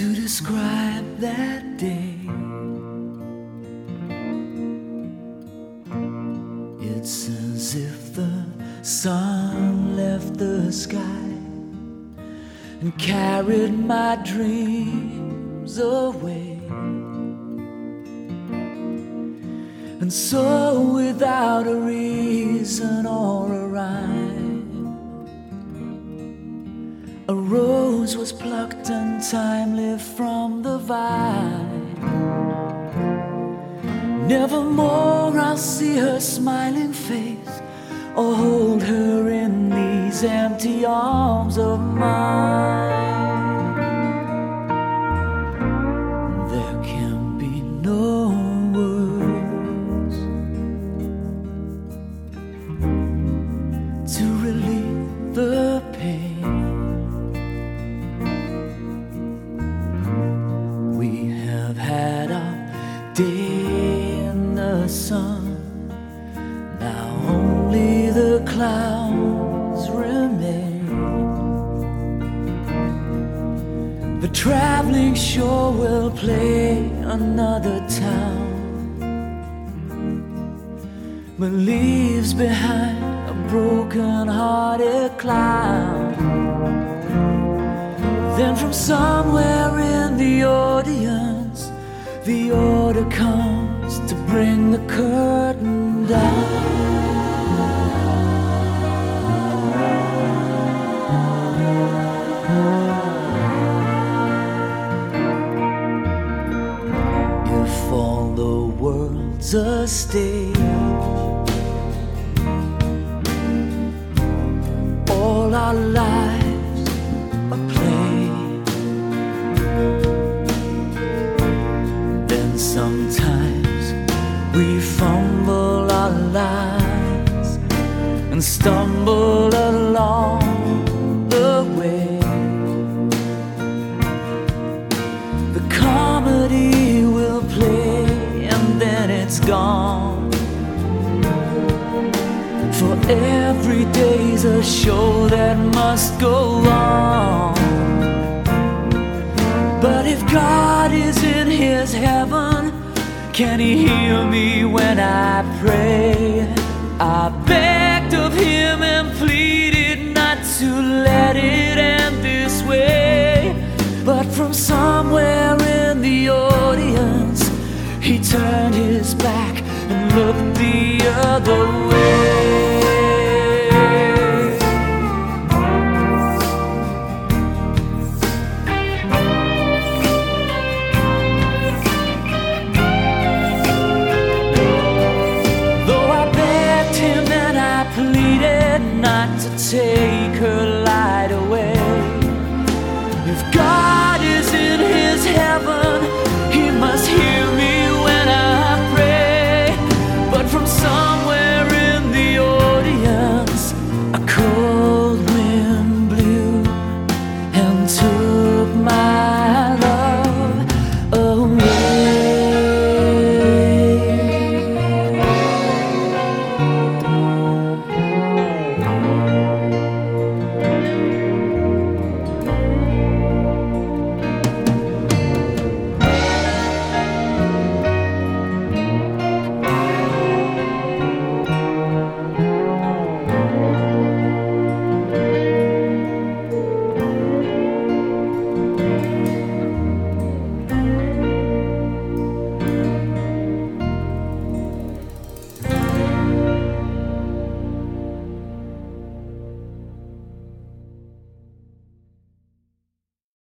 to describe that day. It's as if the sun left the sky and carried my dreams away. And so without a reason or a rhyme, a rose was plucked untimely from the vine. Nevermore I'll see her smiling face or hold her in these empty arms of mine. There can be no words to relieve the pain. We have had our day in the sun, now only the clouds remain. The traveling shore will play another town, but leaves behind a broken-hearted clown. Then from somewhere in the audience, the order comes to bring the curtain down. If all the world's a stage, all our lives a play, then sometimes we fumble our lives and stumble along the way. The comedy will play and then it's gone, for every day's a show that must go on. But if God is in his heaven, can he hear me when I pray? I begged of him and pleaded not to let it end this way. But from somewhere in the audience, he turned his back and looked the other way.